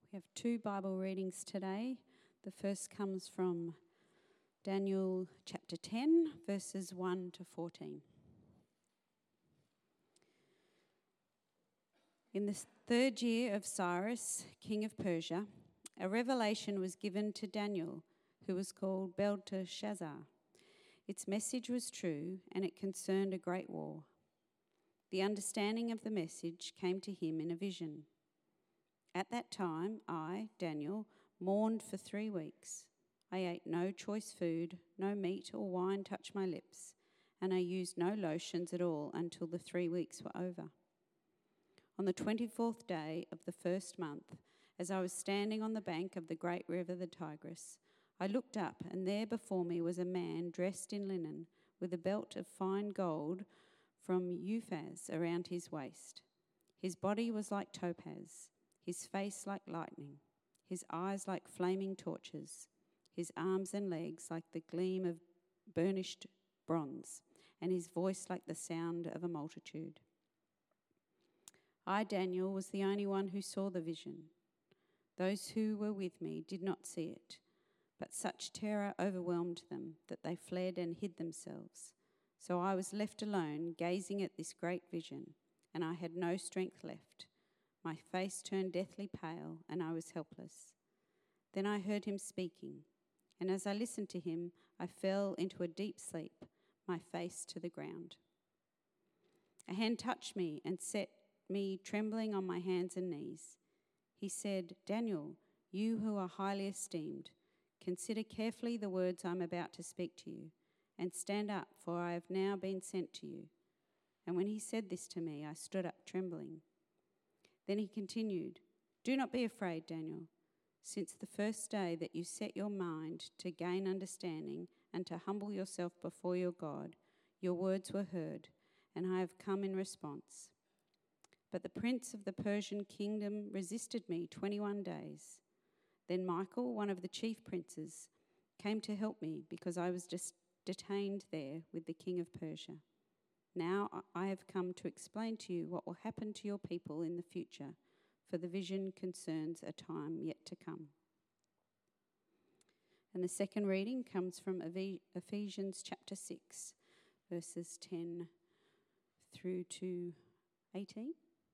We have two Bible readings today. The first comes from Daniel chapter 10, verses 1 to 14. In the third year of Cyrus, king of Persia, a revelation was given to Daniel, who was called Belteshazzar. Its message was true, and it concerned a great war. The understanding of the message came to him in a vision. At that time, I, Daniel, mourned for 3 weeks. I ate no choice food, no meat or wine touched my lips, and I used no lotions at all until the 3 weeks were over. On the 24th day of the first month, as I was standing on the bank of the great river, the Tigris, I looked up, and there before me was a man dressed in linen, with a belt of fine gold from Uphaz around his waist. His body was like topaz, his face like lightning, his eyes like flaming torches, his arms and legs like the gleam of burnished bronze, and his voice like the sound of a multitude. I, Daniel, was the only one who saw the vision. Those who were with me did not see it, but such terror overwhelmed them that they fled and hid themselves. So I was left alone, gazing at this great vision, and I had no strength left. My face turned deathly pale, and I was helpless. Then I heard him speaking, and as I listened to him, I fell into a deep sleep, my face to the ground. A hand touched me and set me trembling on my hands and knees. He said, "Daniel, you who are highly esteemed, consider carefully the words I'm about to speak to you, and stand up, for I have now been sent to you." And when he said this to me, I stood up trembling. Then he continued, "Do not be afraid, Daniel. Since the first day that you set your mind to gain understanding and to humble yourself before your God, your words were heard, and I have come in response. But the prince of the Persian kingdom resisted me 21 days. Then Michael, one of the chief princes, came to help me because I was detained there with the king of Persia. Now I have come to explain to you what will happen to your people in the future, for the vision concerns a time yet to come." And the second reading comes from Ephesians chapter 6, verses 10 through to 18.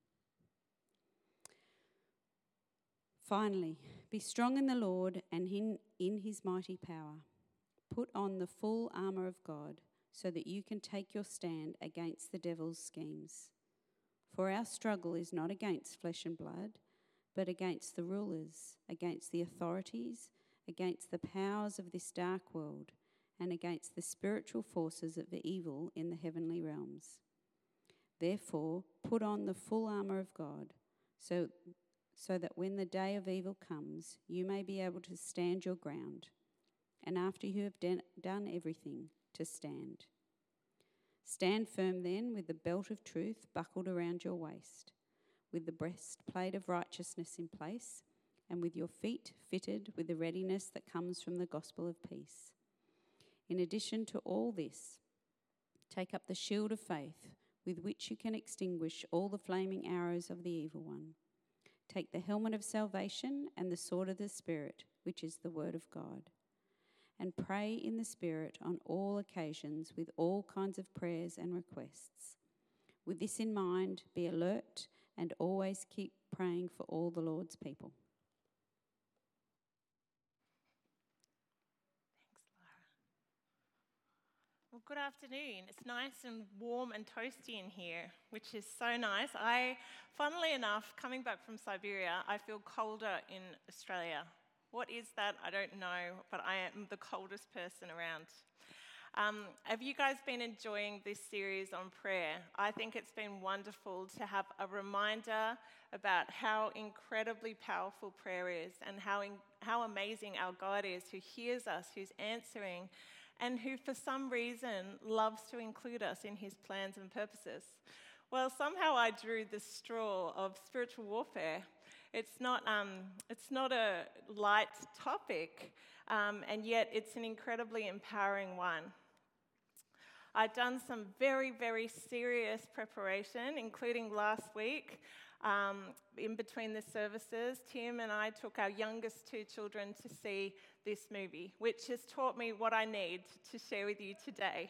"Finally, be strong in the Lord and in his mighty power. Put on the full armour of God, so that you can take your stand against the devil's schemes. For our struggle is not against flesh and blood, but against the rulers, against the authorities, against the powers of this dark world, and against the spiritual forces of evil in the heavenly realms. Therefore, put on the full armour of God, so that when the day of evil comes, you may be able to stand your ground, and after you have done everything, to stand. Stand firm then, with the belt of truth buckled around your waist, with the breastplate of righteousness in place, and with your feet fitted with the readiness that comes from the gospel of peace. In addition to all this, take up the shield of faith, with which you can extinguish all the flaming arrows of the evil one. Take the helmet of salvation and the sword of the Spirit, which is the word of God. And pray in the Spirit on all occasions with all kinds of prayers and requests. With this in mind, be alert and always keep praying for all the Lord's people." Thanks, Laura. Well, good afternoon. It's nice and warm and toasty in here, which is so nice. Funnily enough, coming back from Siberia, I feel colder in Australia. What is that? I don't know, but I am the coldest person around. Have you guys been enjoying this series on prayer? I think it's been wonderful to have a reminder about how incredibly powerful prayer is and how amazing our God is, who hears us, who's answering, and who for some reason loves to include us in his plans and purposes. Well, somehow I drew the straw of spiritual warfare. It's not a light topic, and yet it's an incredibly empowering one. I've done some very, very serious preparation, including last week. In between the services, Tim and I took our youngest 2 children to see this movie, which has taught me what I need to share with you today.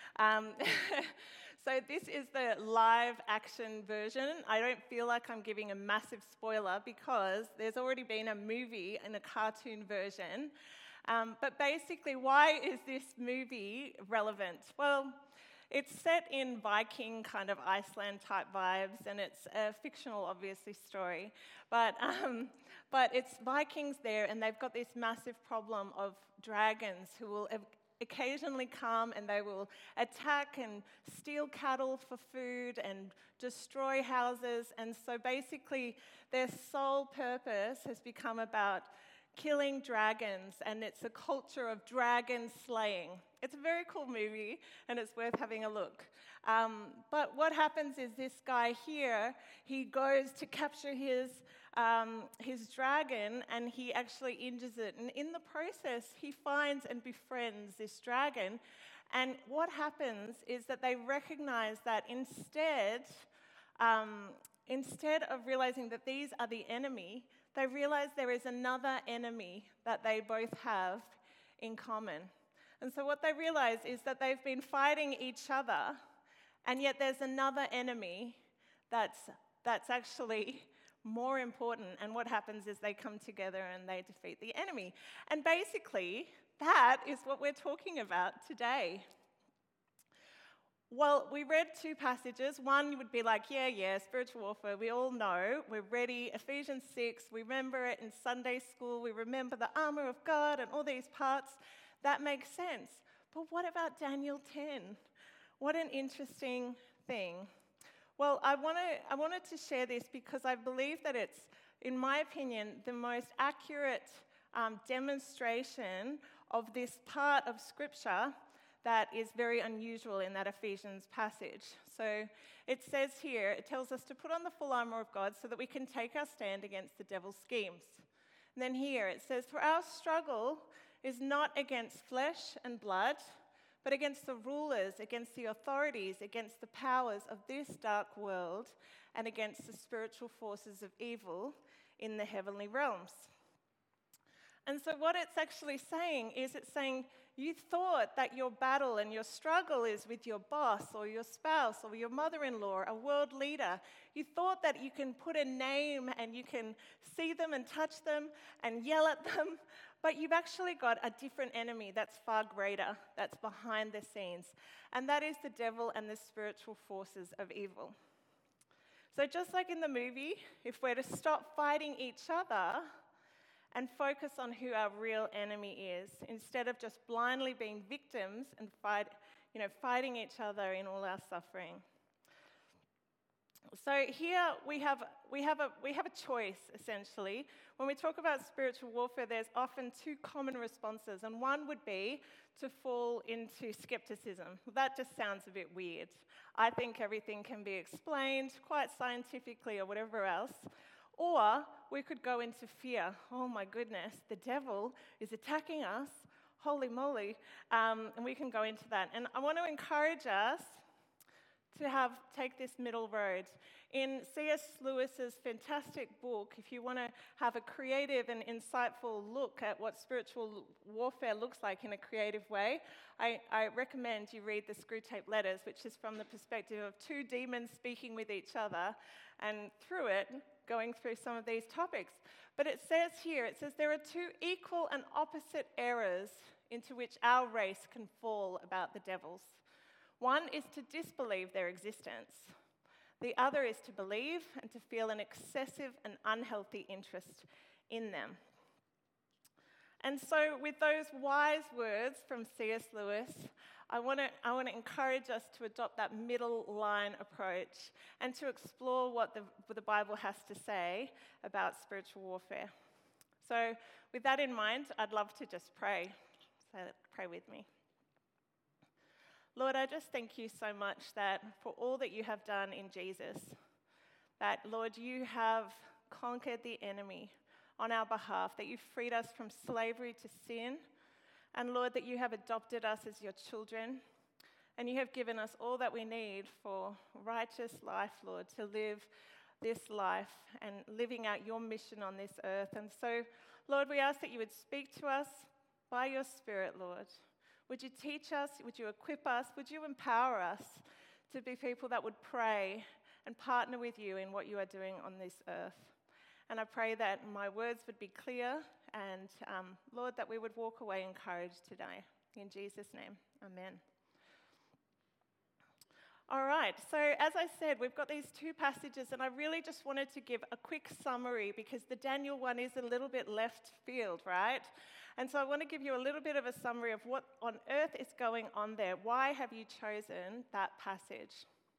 So this is the live action version. I don't feel like I'm giving a massive spoiler because there's already been a movie and a cartoon version. But basically, why is this movie relevant? Well, it's set in Viking kind of Iceland type vibes, and it's a fictional, obviously, story. But it's Vikings there, and they've got this massive problem of dragons who will occasionally come and they will attack and steal cattle for food and destroy houses. And so basically, their sole purpose has become about killing dragons, and it's a culture of dragon slaying. It's a very cool movie, and it's worth having a look. But what happens is this guy here, he goes to capture his dragon, and he actually injures it. And in the process, he finds and befriends this dragon. And what happens is that they recognize that instead of realizing that these are the enemy, they realize there is another enemy that they both have in common. And so what they realize is that they've been fighting each other, and yet there's another enemy that's actually more important. And what happens is they come together and they defeat the enemy. And basically, that is what we're talking about today. Well, we read 2 passages. One would be like, yeah, spiritual warfare, we all know, we're ready. Ephesians 6, we remember it in Sunday school, we remember the armor of God and all these parts. That makes sense. But what about Daniel 10? What an interesting thing. Well, I wanted to share this because I believe that it's, in my opinion, the most accurate demonstration of this part of Scripture that is very unusual in that Ephesians passage. So it says here, it tells us to put on the full armor of God so that we can take our stand against the devil's schemes. And then here it says, for our struggle is not against flesh and blood, but against the rulers, against the authorities, against the powers of this dark world, and against the spiritual forces of evil in the heavenly realms. And so what it's actually saying is it's saying, you thought that your battle and your struggle is with your boss or your spouse or your mother-in-law, a world leader. You thought that you can put a name and you can see them and touch them and yell at them, but you've actually got a different enemy that's far greater, that's behind the scenes, and that is the devil and the spiritual forces of evil. So just like in the movie, if we're to stop fighting each other and focus on who our real enemy is, instead of just blindly being victims and fighting each other in all our suffering. So here we have a choice, essentially. When we talk about spiritual warfare, there's often 2 common responses, and one would be to fall into skepticism. That just sounds a bit weird. I think everything can be explained quite scientifically or whatever else. Or we could go into fear. Oh my goodness, the devil is attacking us. Holy moly. And we can go into that. And I want to encourage us to take this middle road. In C.S. Lewis's fantastic book, if you want to have a creative and insightful look at what spiritual warfare looks like in a creative way, I recommend you read the Screwtape Letters, which is from the perspective of 2 demons speaking with each other, and through it, going through some of these topics. But it says here, there are 2 equal and opposite errors into which our race can fall about the devils. One is to disbelieve their existence. The other is to believe and to feel an excessive and unhealthy interest in them. And so with those wise words from C.S. Lewis, I want to encourage us to adopt that middle line approach and to explore what the Bible has to say about spiritual warfare. So with that in mind, I'd love to just pray. So pray with me. Lord, I just thank you so much that for all that you have done in Jesus, that, Lord, you have conquered the enemy on our behalf, that you've freed us from slavery to sin, and, Lord, that you have adopted us as your children, And you have given us all that we need for righteous life, Lord, to live this life and living out your mission on this earth. And so, Lord, we ask that you would speak to us by your Spirit, Lord. Would you teach us? Would you equip us? Would you empower us to be people that would pray and partner with you in what you are doing on this earth? And I pray that my words would be clear and, Lord, that we would walk away encouraged today. In Jesus' name, amen. All right, so as I said, we've got these two passages, and I really just wanted to give a quick summary because the Daniel one is a little bit left field, right? And so I want to give you a little bit of a summary of what on earth is going on there. Why have you chosen that passage?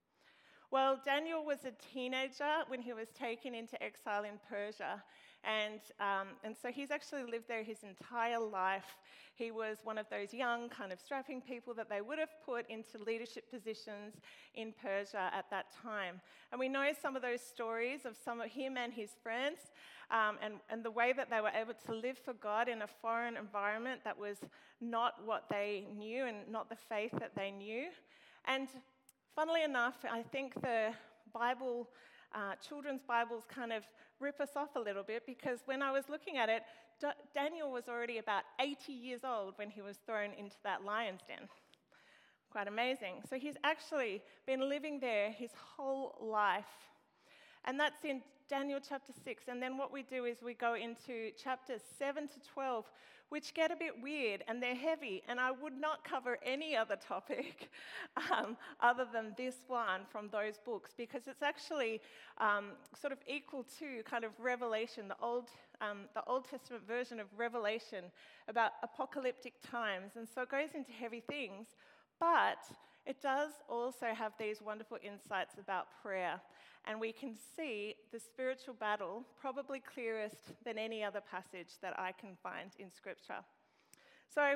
Well, Daniel was a teenager when he was taken into exile in Persia. And so he's actually lived there his entire life. He was one of those young, kind of strapping people that they would have put into leadership positions in Persia at that time. And we know some of those stories of some of him and his friends, and the way that they were able to live for God in a foreign environment that was not what they knew and not the faith that they knew. And funnily enough, I think the Bible, children's Bibles kind of rip us off a little bit, because when I was looking at it, Daniel was already about 80 years old when he was thrown into that lion's den. Quite amazing. So he's actually been living there his whole life. And that's in Daniel chapter 6. And then what we do is we go into chapters 7 to 12, which get a bit weird and they're heavy. And I would not cover any other topic other than this one from those books, because it's actually sort of equal to kind of Revelation, the Old Testament version of Revelation about apocalyptic times. And so it goes into heavy things, but it does also have these wonderful insights about prayer. And we can see the spiritual battle probably clearest than any other passage that I can find in Scripture. So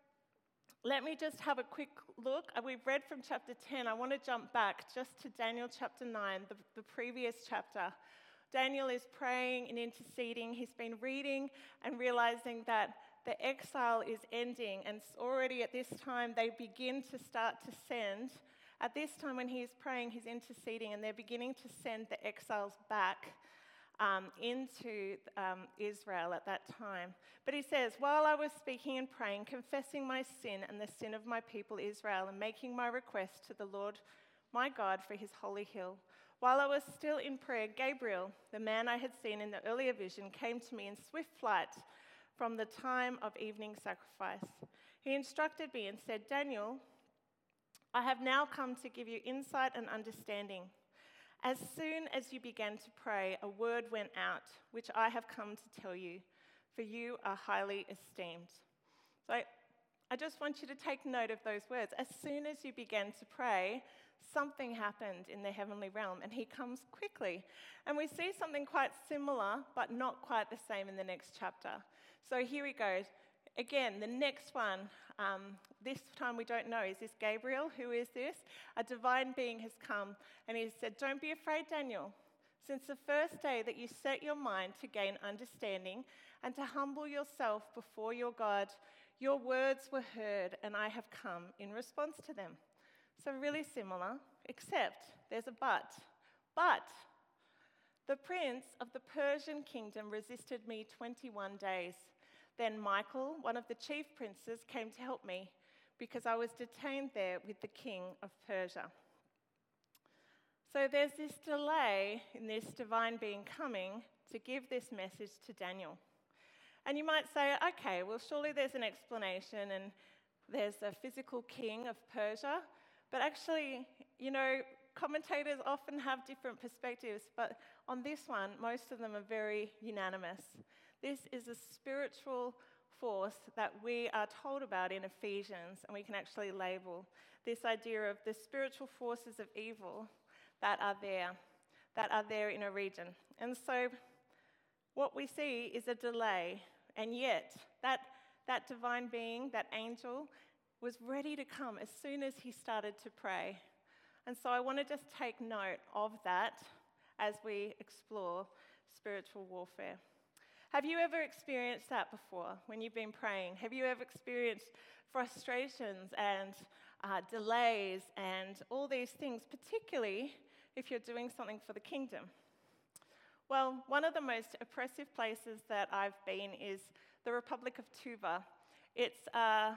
let me just have a quick look. We've read from chapter 10. I want to jump back just to Daniel chapter 9, the previous chapter. Daniel is praying and interceding. He's been reading and realizing that the exile is ending, and already at this time they begin to start to send. At this time when he's praying, he's interceding, and they're beginning to send the exiles back into Israel at that time. But he says, while I was speaking and praying, confessing my sin and the sin of my people Israel, and making my request to the Lord my God for his holy hill, while I was still in prayer, Gabriel, the man I had seen in the earlier vision, came to me in swift flight from the time of evening sacrifice. He instructed me and said, Daniel, I have now come to give you insight and understanding. As soon as you began to pray, a word went out, which I have come to tell you, for you are highly esteemed. So I just want you to take note of those words. As soon as you began to pray, something happened in the heavenly realm, and he comes quickly. And we see something quite similar, but not quite the same in the next chapter. So here he goes. Again, the next one, this time we don't know. Is this Gabriel? Who is this? A divine being has come, and he said, don't be afraid, Daniel. Since the first day that you set your mind to gain understanding and to humble yourself before your God, your words were heard, and I have come in response to them. So really similar, except there's a but. But the prince of the Persian kingdom resisted me 21 days. Then Michael, one of the chief princes, came to help me because I was detained there with the king of Persia. So there's this delay in this divine being coming to give this message to Daniel. And you might say, okay, well, surely there's an explanation and there's a physical king of Persia. But actually, you know, commentators often have different perspectives, but on this one, most of them are very unanimous. This is a spiritual force that we are told about in Ephesians, and we can actually label this idea of the spiritual forces of evil that are there in a region. And so what we see is a delay, and yet that divine being, that angel, was ready to come as soon as he started to pray. And so I want to just take note of that as we explore spiritual warfare. Have you ever experienced that before when you've been praying? Have you ever experienced frustrations and delays and all these things, particularly if you're doing something for the kingdom. Well, one of the most oppressive places that I've been is the Republic of Tuva. It's a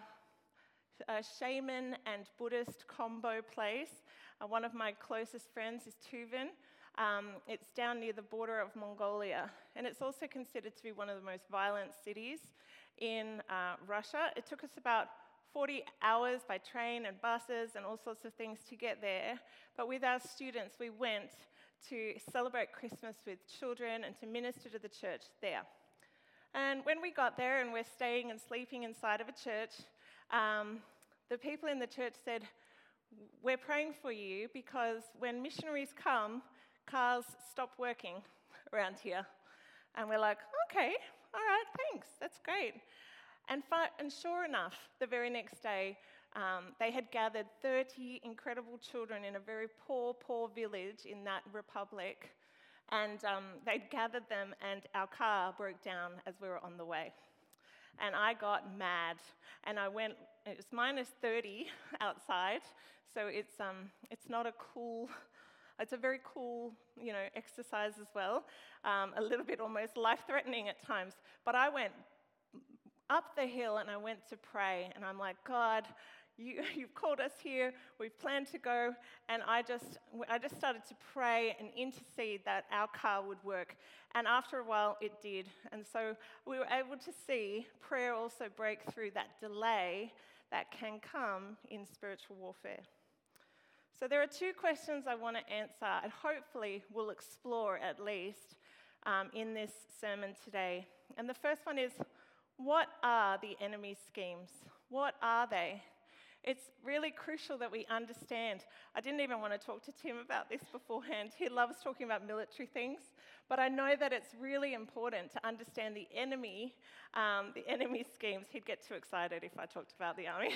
shaman and Buddhist combo place. One of my closest friends is Tuvan. It's down near the border of Mongolia, and it's also considered to be one of the most violent cities in Russia. It took us about 40 hours by train and buses and all sorts of things to get there, but with our students we went to celebrate Christmas with children and to minister to the church there. And when we got there and we're staying and sleeping inside of a church, the people in the church said, "We're praying for you because when missionaries come, cars stop working around here." And we're like, "Okay, all right, thanks, that's great." And sure enough, the very next day, they had gathered 30 incredible children in a very poor village in that republic. And they'd gathered them, and our car broke down as we were on the way. And I got mad, and I went, it was minus 30 outside, so it's not a cool, it's a very cool, exercise as well, a little bit almost life-threatening at times. But I went up the hill and I went to pray, and I'm like, "God, you've called us here, we've planned to go," and I just started to pray and intercede that our car would work. And after a while, it did. And so we were able to see prayer also break through that delay that can come in spiritual warfare. So there are two questions I want to answer, and hopefully we'll explore at least in this sermon today. And the first one is, what are the enemy's schemes? What are they? It's really crucial that we understand. I didn't even want to talk to Tim about this beforehand. He loves talking about military things, but I know that it's really important to understand the enemy's schemes. He'd get too excited if I talked about the army.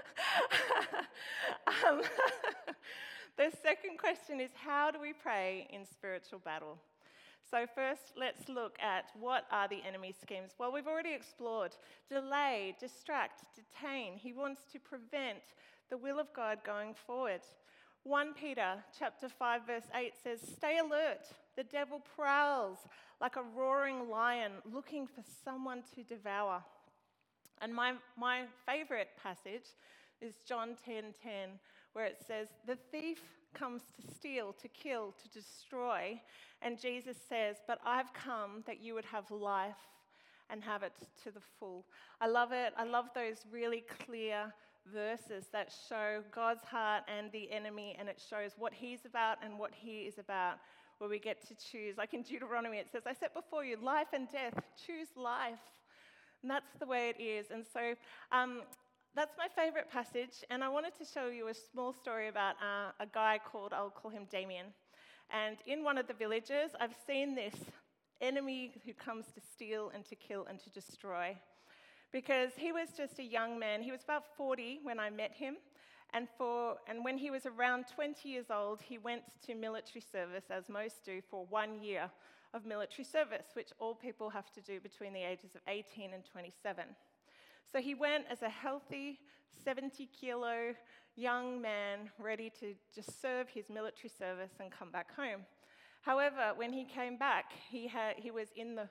The second question is, how do we pray in spiritual battle? So first, let's look at what are the enemy's schemes. Well, we've already explored delay, distract, detain. He wants to prevent the will of God going forward. 1 Peter chapter 5, verse 8 says, "Stay alert. The devil prowls like a roaring lion looking for someone to devour." And my favorite passage is John 10:10, where it says, "The thief comes to steal, to kill, to destroy." And Jesus says, "But I've come that you would have life and have it to the full." I love it. I love those really clear verses that show God's heart and the enemy, and it shows what he's about and what he is about, where we get to choose. Like in Deuteronomy, it says, "I set before you life and death. Choose life." And that's the way it is. And so that's my favorite passage, and I wanted to show you a small story about a guy called, I'll call him Damien. And in one of the villages, I've seen this enemy who comes to steal and to kill and to destroy. Because he was just a young man. He was about 40 when I met him. And when he was around 20 years old, he went to military service, as most do, for 1 year of military service, which all people have to do between the ages of 18 and 27. So he went as a healthy 70-kilo young man ready to just serve his military service and come back home. However, when he came back, he was in the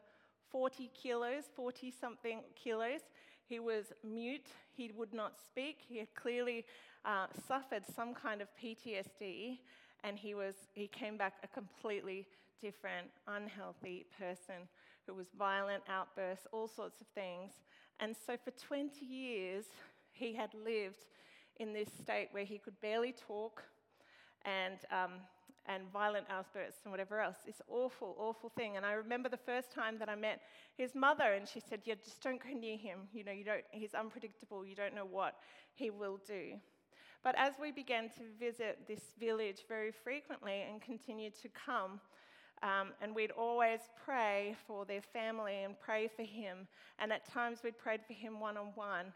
40-something kilos. He was mute. He would not speak. He had clearly suffered some kind of PTSD, and he came back a completely different, unhealthy person who was violent, outbursts, all sorts of things. And so for 20 years, he had lived in this state where he could barely talk and violent outbursts and whatever else. This awful, awful thing. And I remember the first time that I met his mother, and she said, "Yeah, just don't go near him. He's unpredictable. You don't know what he will do." But as we began to visit this village very frequently and continued to come, and we'd always pray for their family and pray for him, and at times we'd prayed for him one-on-one,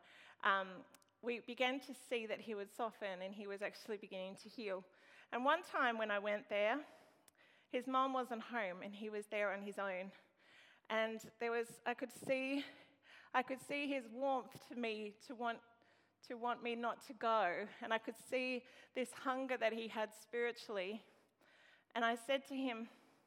we began to see that he would soften and he was actually beginning to heal. And one time when I went there, his mom wasn't home and he was there on his own. And I could see his warmth to me to want to want me not to go. And I could see this hunger that he had spiritually. And I said to him,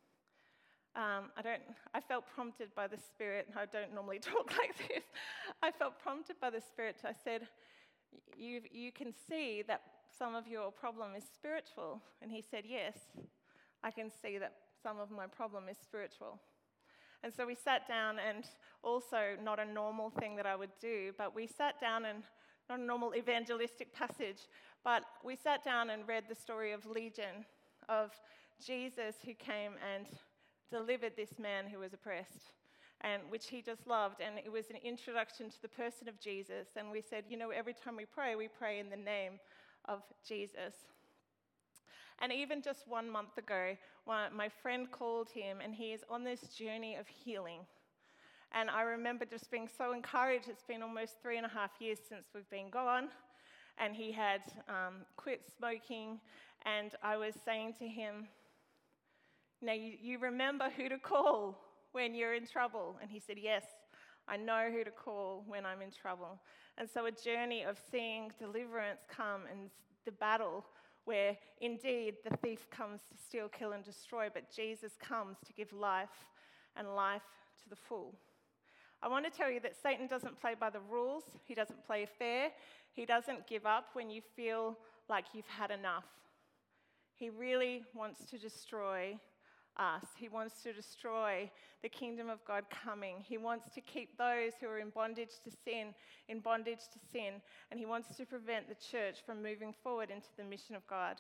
I felt prompted by the Spirit. I don't normally talk like this. I felt prompted by the Spirit. I said, you can see that some of your problem is spiritual. And he said, yes, I can see that some of my problem is spiritual. And so we sat down, and also not a normal thing that I would do, but we sat down, and not a normal evangelistic passage, but we sat down and read the story of Legion, of Jesus who came and delivered this man who was oppressed, and which he just loved. And it was an introduction to the person of Jesus. And we said, every time we pray in the name of Jesus. And even just 1 month ago, my friend called him, and he is on this journey of healing. And I remember just being so encouraged. It's been almost 3.5 years since we've been gone, and he had quit smoking. And I was saying to him, you remember who to call when you're in trouble? And he said, yes, I know who to call when I'm in trouble. And so a journey of seeing deliverance come, and the battle where indeed the thief comes to steal, kill, and destroy, but Jesus comes to give life, and life to the full. I want to tell you that Satan doesn't play by the rules. He doesn't play fair. He doesn't give up when you feel like you've had enough. He really wants to destroy us. He wants to destroy the kingdom of God coming. He wants to keep those who are in bondage to sin, and he wants to prevent the church from moving forward into the mission of God.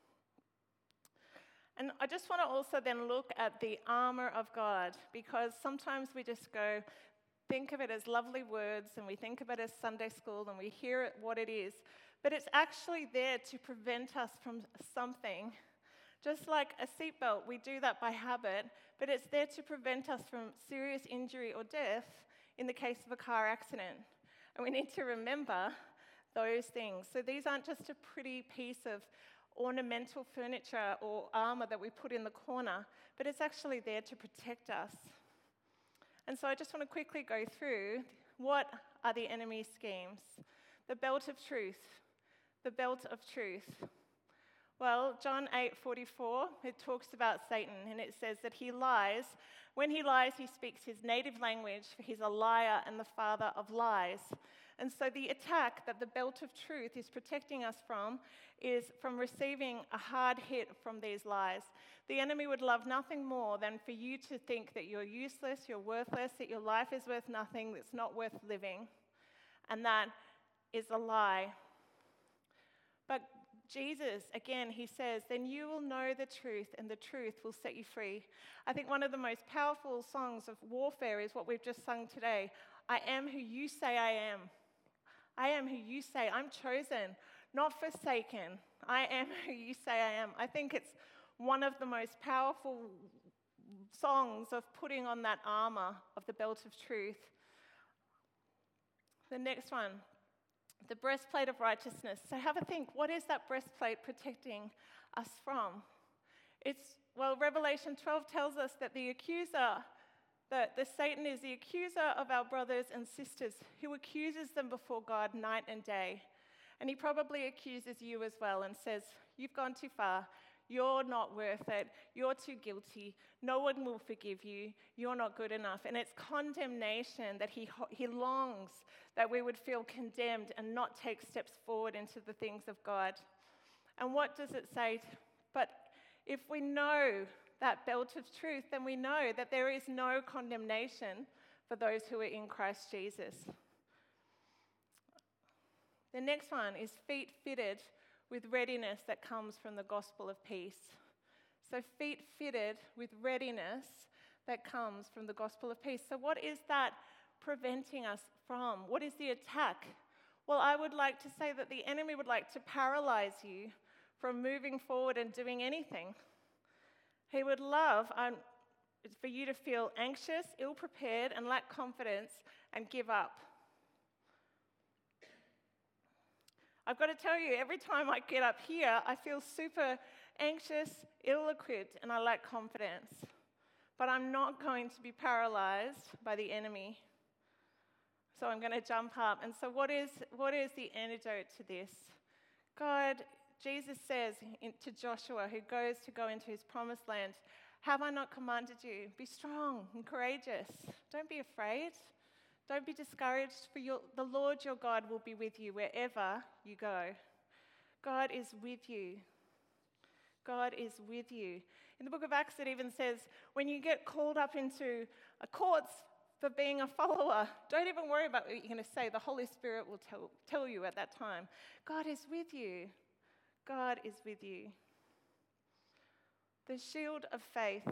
And I just want to also then look at the armor of God, because sometimes we just think of it as lovely words, and we think of it as Sunday school, and we hear it what it is, but it's actually there to prevent us from something. Just like a seatbelt, we do that by habit, but it's there to prevent us from serious injury or death in the case of a car accident. And we need to remember those things. So these aren't just a pretty piece of ornamental furniture or armor that we put in the corner, but it's actually there to protect us. And so I just want to quickly go through what are the enemy's schemes. The belt of truth. The belt of truth. Well, John 8:44, it talks about Satan, and it says that he lies. When he lies, he speaks his native language, for he's a liar and the father of lies. And so the attack that the belt of truth is protecting us from is from receiving a hard hit from these lies. The enemy would love nothing more than for you to think that you're useless, you're worthless, that your life is worth nothing, that's not worth living. And that is a lie. But Jesus, again, he says, then you will know the truth, and the truth will set you free. I think one of the most powerful songs of warfare is what we've just sung today. I am who you say I am. I am who you say. I'm chosen, not forsaken. I am who you say I am. I think it's one of the most powerful songs of putting on that armor of the belt of truth. The next one. The breastplate of righteousness. So have a think, what is that breastplate protecting us from? Revelation 12 tells us that the accuser, that Satan is the accuser of our brothers and sisters, who accuses them before God night and day. And he probably accuses you as well and says, you've gone too far. You're not worth it. You're too guilty. No one will forgive you. You're not good enough. And it's condemnation that he longs that we would feel condemned and not take steps forward into the things of God. And what does it say? But if we know that belt of truth, then we know that there is no condemnation for those who are in Christ Jesus. The next one is feet fitted with readiness that comes from the gospel of peace. So feet fitted with readiness that comes from the gospel of peace. So what is that preventing us from? What is the attack? Well, I would like to say that the enemy would like to paralyze you from moving forward and doing anything. He would love for you to feel anxious, ill-prepared, and lack confidence and give up. I've got to tell you, every time I get up here, I feel super anxious, ill-equipped, and I lack confidence. But I'm not going to be paralyzed by the enemy. So I'm going to jump up. And so what is the antidote to this? Jesus says to Joshua, who goes to go into his promised land, have I not commanded you? Be strong and courageous. Don't be afraid. Don't be discouraged, for the Lord your God will be with you wherever you go. God is with you. God is with you. In the book of Acts, it even says, when you get called up into a courts for being a follower, don't even worry about what you're going to say. The Holy Spirit will tell you at that time. God is with you. God is with you. The shield of faith.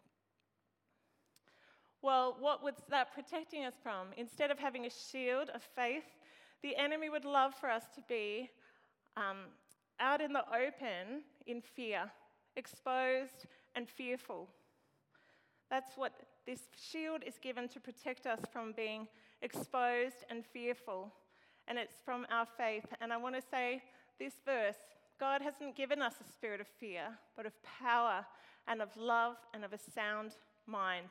Well, what was that protecting us from? Instead of having a shield of faith, the enemy would love for us to be out in the open in fear, exposed and fearful. That's what this shield is given to protect us from being exposed and fearful. And it's from our faith. And I want to say this verse, God hasn't given us a spirit of fear, but of power and of love and of a sound mind.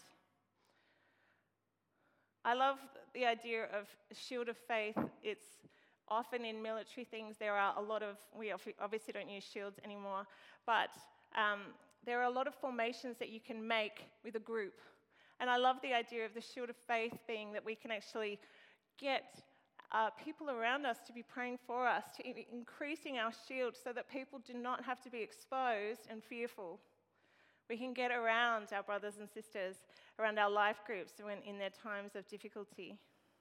I love the idea of shield of faith. It's often in military things. There are a lot of, we obviously don't use shields anymore, but there are a lot of formations that you can make with a group. And I love the idea of the shield of faith being that we can actually get people around us to be praying for us, to increasing our shield so that people do not have to be exposed and fearful. We can get around our brothers and sisters, around our life groups when in their times of difficulty.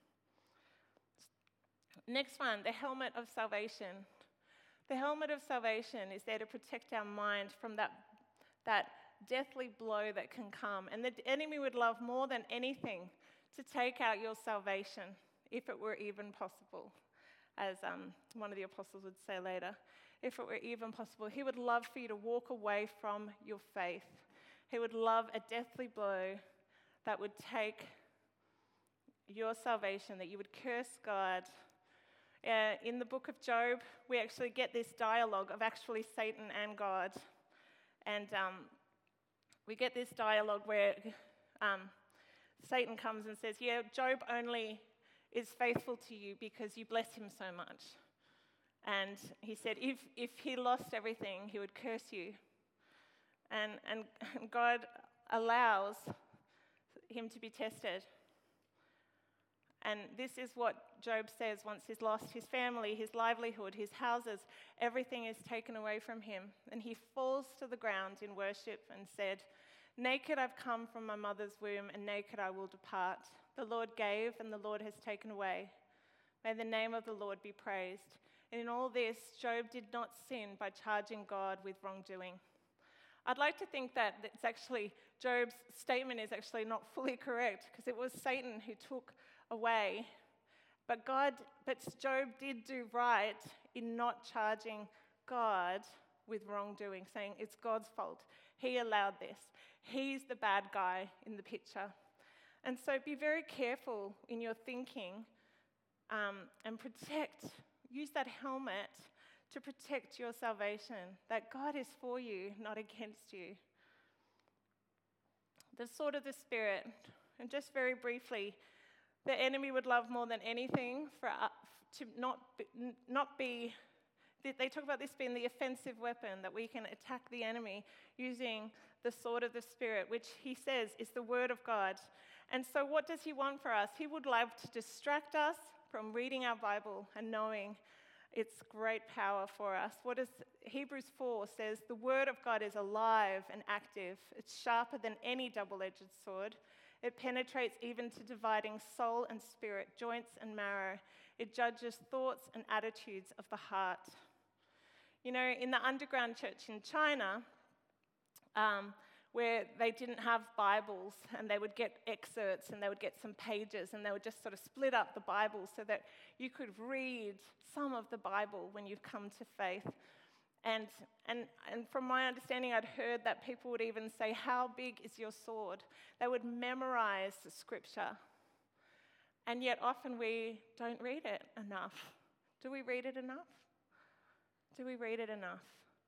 Next one, the helmet of salvation. The helmet of salvation is there to protect our mind from that deathly blow that can come. And the enemy would love more than anything to take out your salvation, if it were even possible, as one of the apostles would say later. If it were even possible, he would love for you to walk away from your faith. He would love a deathly blow that would take your salvation, that you would curse God. In the book of Job, we actually get this dialogue of actually Satan and God. And we get this dialogue where Satan comes and says, yeah, Job only is faithful to you because you bless him so much. And he said, if he lost everything, he would curse you. And God allows him to be tested. And this is what Job says once he's lost his family, his livelihood, his houses, everything is taken away from him. And he falls to the ground in worship and said, naked I've come from my mother's womb, and naked I will depart. The Lord gave, and the Lord has taken away. May the name of the Lord be praised. And in all this, Job did not sin by charging God with wrongdoing. I'd like to think that it's actually, Job's statement is actually not fully correct, because it was Satan who took away. But Job did do right in not charging God with wrongdoing, saying it's God's fault. He allowed this. He's the bad guy in the picture. And so be very careful in your thinking and use that helmet to protect your salvation, that God is for you, not against you. The sword of the Spirit, and just very briefly, the enemy would love more than anything for to not be, they talk about this being the offensive weapon, that we can attack the enemy using the sword of the Spirit, which he says is the word of God. And so what does he want for us? He would love to distract us from reading our Bible and knowing its great power for us. Hebrews 4 says, the word of God is alive and active. It's sharper than any double-edged sword. It penetrates even to dividing soul and spirit, joints and marrow. It judges thoughts and attitudes of the heart. You know, in the underground church in China, where they didn't have Bibles, and they would get excerpts and they would get some pages, and they would just sort of split up the Bible so that you could read some of the Bible when you've come to faith. And from my understanding, I'd heard that people would even say, how big is your sword? They would memorize the scripture. And yet often we don't read it enough. Do we read it enough? Do we read it enough?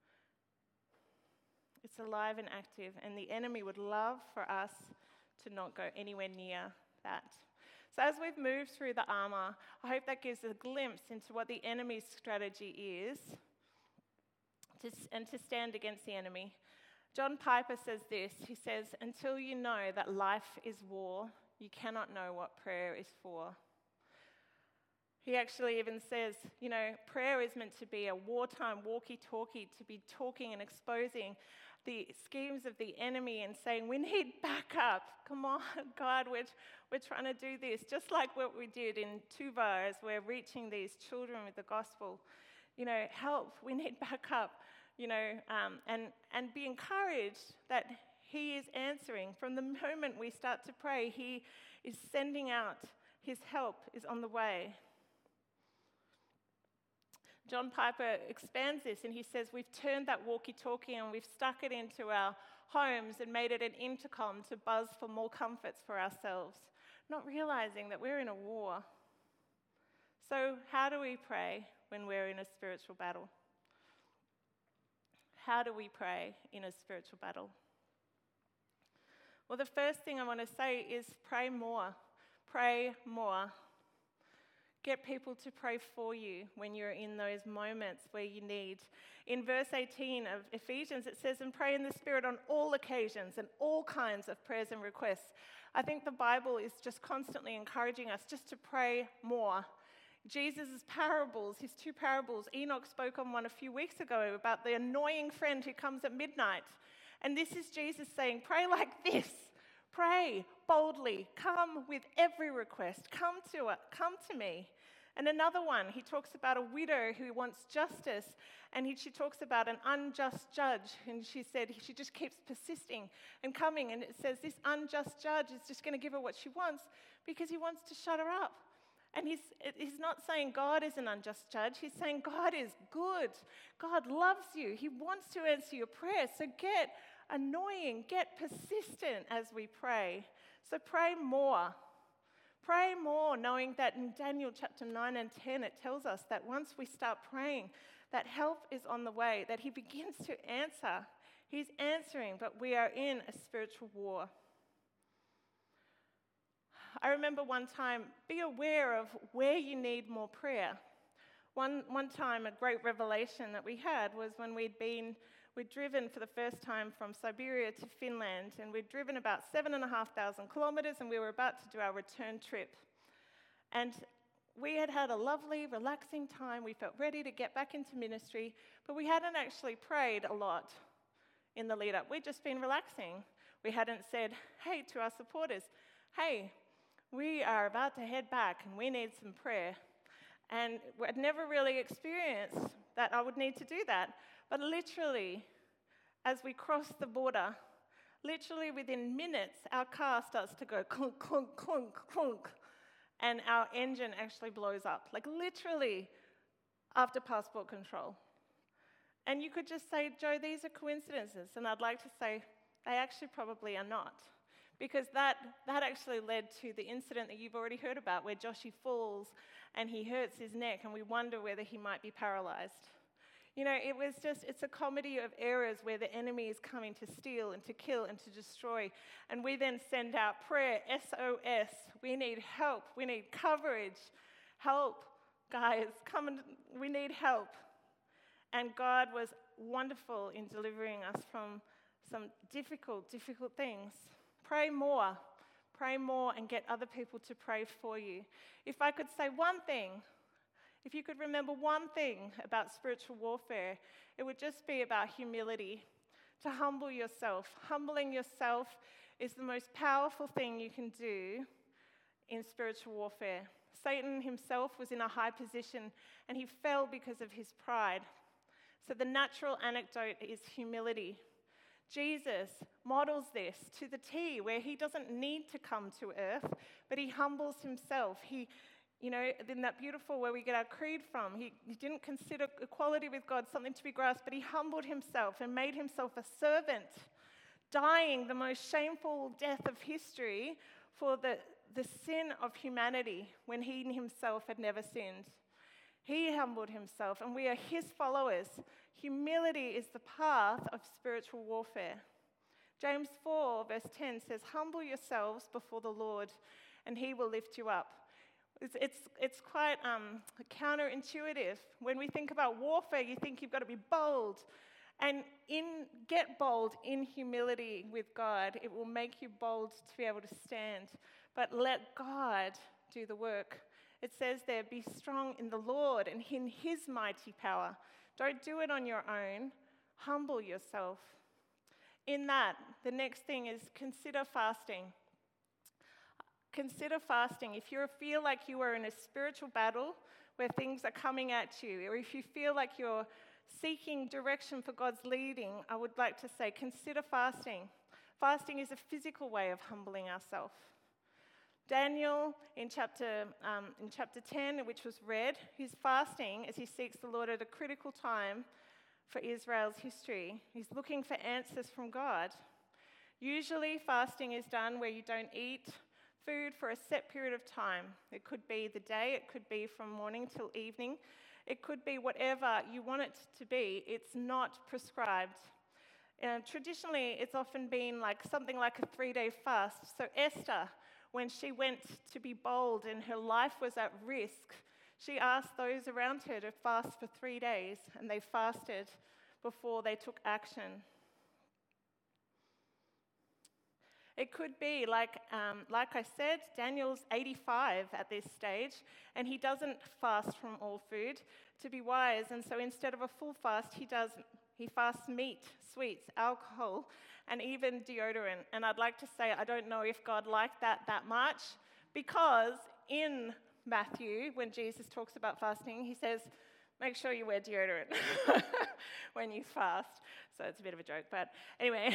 It's alive and active, and the enemy would love for us to not go anywhere near that. So as we've moved through the armour, I hope that gives a glimpse into what the enemy's strategy is and to stand against the enemy. John Piper says this. He says, "Until you know that life is war, you cannot know what prayer is for." He actually even says, prayer is meant to be a wartime walkie-talkie, to be talking and exposing the schemes of the enemy and saying, we need backup. Come on, God, we're trying to do this. Just like what we did in Tuva as we're reaching these children with the gospel. Help, we need backup. And be encouraged that he is answering. From the moment we start to pray, he is sending out. His help is on the way. John Piper expands this and he says, we've turned that walkie-talkie and we've stuck it into our homes and made it an intercom to buzz for more comforts for ourselves, not realizing that we're in a war. So how do we pray when we're in a spiritual battle? How do we pray in a spiritual battle? Well, the first thing I want to say is pray more. Pray more. Get people to pray for you when you're in those moments where you need. In verse 18 of Ephesians, it says, and pray in the Spirit on all occasions and all kinds of prayers and requests. I think the Bible is just constantly encouraging us just to pray more. Jesus' parables, his two parables, Enoch spoke on one a few weeks ago about the annoying friend who comes at midnight. And this is Jesus saying, pray like this. Pray boldly. Come with every request. Come to me. And another one, he talks about a widow who wants justice, and she talks about an unjust judge. And she said she just keeps persisting and coming. And it says this unjust judge is just going to give her what she wants because he wants to shut her up. And he's not saying God is an unjust judge. He's saying God is good. God loves you. He wants to answer your prayers. So get annoying, get persistent as we pray. So pray more. Pray more, knowing that in Daniel chapter 9 and 10, it tells us that once we start praying, that help is on the way, that he begins to answer. He's answering, but we are in a spiritual war. I remember one time, be aware of where you need more prayer. One time, a great revelation that we had was when we'd driven for the first time from Siberia to Finland, and we'd driven about 7,500 kilometers, and we were about to do our return trip. And we had had a lovely, relaxing time. We felt ready to get back into ministry, but we hadn't actually prayed a lot in the lead up. We'd just been relaxing. We hadn't said, hey, to our supporters, hey, we are about to head back and we need some prayer. And I'd never really experienced that I would need to do that. But literally, as we cross the border, literally within minutes, our car starts to go clunk, clunk, clunk, clunk, and our engine actually blows up. Like literally after passport control. And you could just say, Joe, these are coincidences. And I'd like to say, they actually probably are not. Because that actually led to the incident that you've already heard about where Joshy falls and he hurts his neck and we wonder whether he might be paralyzed. It's a comedy of errors where the enemy is coming to steal and to kill and to destroy. And we then send out prayer, SOS. We need help. We need coverage. Help, guys. We need help. And God was wonderful in delivering us from some difficult things. Pray more and get other people to pray for you. If I could say one thing, if you could remember one thing about spiritual warfare, it would just be about humility, to humble yourself. Humbling yourself is the most powerful thing you can do in spiritual warfare. Satan himself was in a high position and he fell because of his pride. So the natural antidote is humility. Jesus models this to the T, where he doesn't need to come to earth, but he humbles himself. In that beautiful where we get our creed from, he didn't consider equality with God something to be grasped, but he humbled himself and made himself a servant, dying the most shameful death of history for the sin of humanity when he himself had never sinned. He humbled himself, and we are his followers. Humility is the path of spiritual warfare. James 4, verse 10 says, humble yourselves before the Lord, and he will lift you up. It's quite counterintuitive. When we think about warfare, you think you've got to be bold. And get bold in humility with God. It will make you bold to be able to stand. But let God do the work. It says there, be strong in the Lord and in his mighty power. Don't do it on your own. Humble yourself. In that, the next thing is consider fasting. Consider fasting. If you feel like you are in a spiritual battle where things are coming at you, or if you feel like you're seeking direction for God's leading, I would like to say consider fasting. Fasting is a physical way of humbling ourselves. Daniel, in chapter 10, which was read, he's fasting as he seeks the Lord at a critical time for Israel's history. He's looking for answers from God. Usually, fasting is done where you don't eat food for a set period of time. It could be the day, it could be from morning till evening, it could be whatever you want it to be. It's not prescribed. Traditionally, it's often been something like a 3-day fast. So Esther, when she went to be bold and her life was at risk, she asked those around her to fast for 3 days, and they fasted before they took action. It could be, like I said, Daniel's 85 at this stage, and he doesn't fast from all food to be wise. And so instead of a full fast, he fasts meat, sweets, alcohol, and even deodorant. And I'd like to say I don't know if God liked that much, because in Matthew, when Jesus talks about fasting, he says, make sure you wear deodorant when you fast. So it's a bit of a joke, but anyway.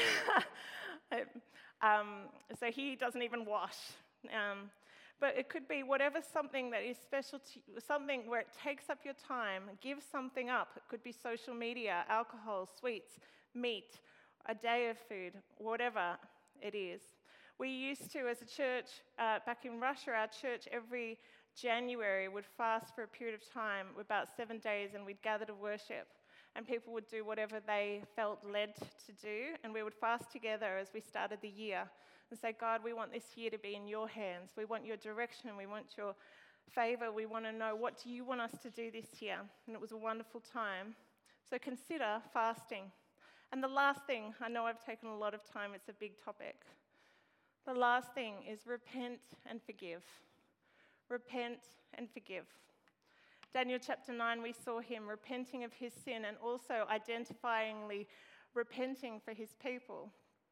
So he doesn't even wash. But it could be whatever, something that is special to you, something where it takes up your time. Give something up. It could be social media, alcohol, sweets, meat, a day of food, whatever it is. We used to, as a church, back in Russia, our church every January would fast for a period of time, about 7 days, and we'd gather to worship. And people would do whatever they felt led to do, and we would fast together as we started the year and say, God, we want this year to be in your hands. We want your direction. We want your favor. We want to know, what do you want us to do this year? And it was a wonderful time. So consider fasting. And the last thing, I know I've taken a lot of time. It's a big topic. The last thing is repent and forgive. Repent and forgive. Daniel chapter 9, we saw him repenting of his sin and also identifyingly repenting for his people.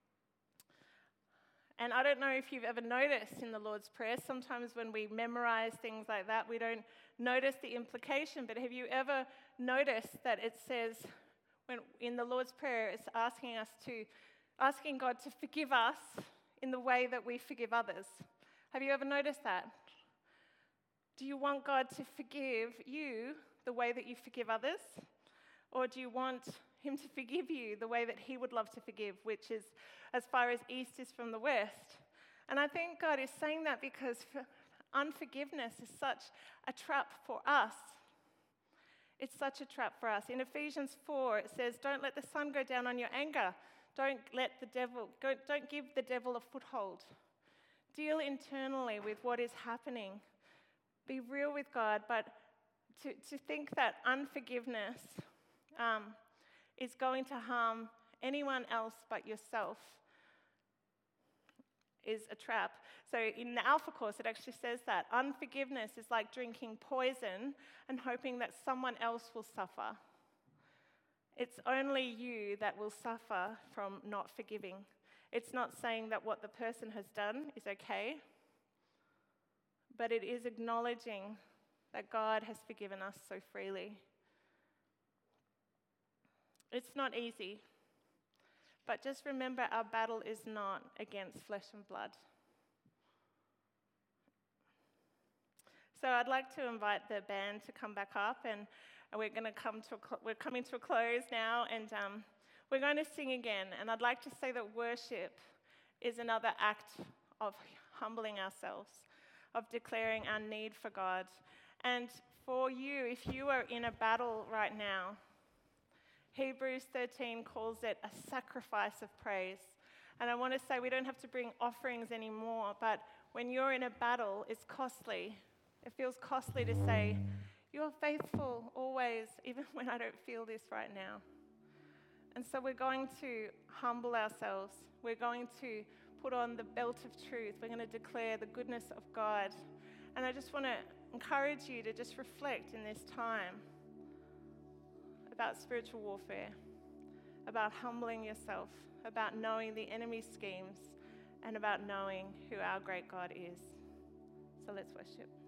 And I don't know if you've ever noticed in the Lord's Prayer, sometimes when we memorize things like that, we don't notice the implication. But have you ever noticed that it says, when in the Lord's Prayer, it's asking God to forgive us in the way that we forgive others? Have you ever noticed that? Do you want God to forgive you the way that you forgive others? Or do you want him to forgive you the way that he would love to forgive, which is as far as east is from the west? And I think God is saying that because unforgiveness is such a trap for us. It's such a trap for us. In Ephesians 4, it says, don't let the sun go down on your anger. Don't give the devil a foothold. Deal internally with what is happening. Be real with God, but to think that unforgiveness is going to harm anyone else but yourself is a trap. So in the Alpha Course, it actually says that unforgiveness is like drinking poison and hoping that someone else will suffer. It's only you that will suffer from not forgiving. It's not saying that what the person has done is okay, but it is acknowledging that God has forgiven us so freely. It's not easy, but just remember our battle is not against flesh and blood. So I'd like to invite the band to come back up, and we're coming to a close now, and we're going to sing again. And I'd like to say that worship is another act of humbling ourselves, of declaring our need for God. And for you, if you are in a battle right now, Hebrews 13 calls it a sacrifice of praise. And I want to say we don't have to bring offerings anymore, but when you're in a battle, it's costly It feels costly to say, you're faithful always, even when I don't feel this right now. And so we're going to humble ourselves. We're going to put on the belt of truth. We're going to declare the goodness of God. And I just want to encourage you to just reflect in this time about spiritual warfare, about humbling yourself, about knowing the enemy's schemes, and about knowing who our great God is. So let's worship.